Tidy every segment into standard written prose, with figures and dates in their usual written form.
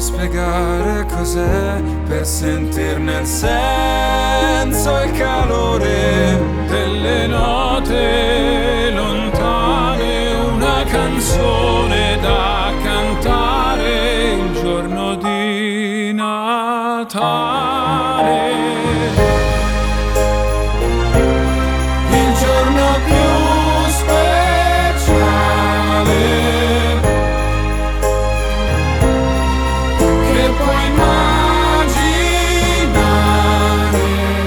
spiegare cos'è per sentirne il senso e il calore delle note lontane, una canzone da cantare il giorno di Natale, il giorno più speciale che puoi immaginare.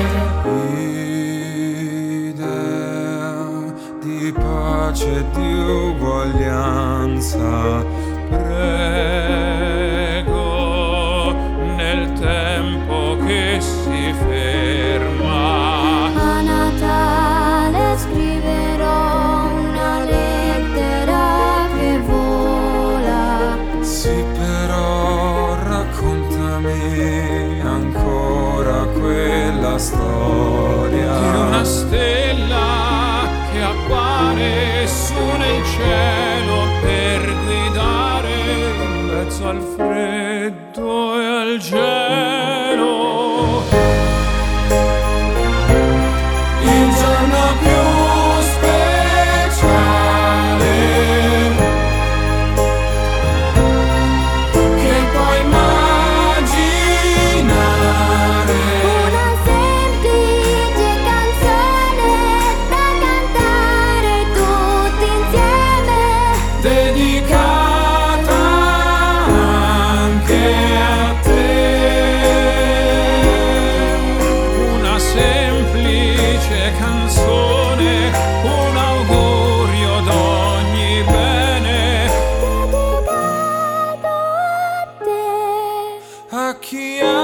Idea di pace e di uguaglianza, prego, nel tempo che si ferma. A Natale scriverò una lettera che vola. Sì, però raccontami ancora quella storia di una stella che appare su nel cielo per guidare in mezzo al freddo e al gelo. Il giorno più speciale che puoi immaginare. Una semplice canzone da cantare tutti insieme, Dedicata anche a te. Una semplice canzone, un augurio d'ogni bene dedicato a te. a chi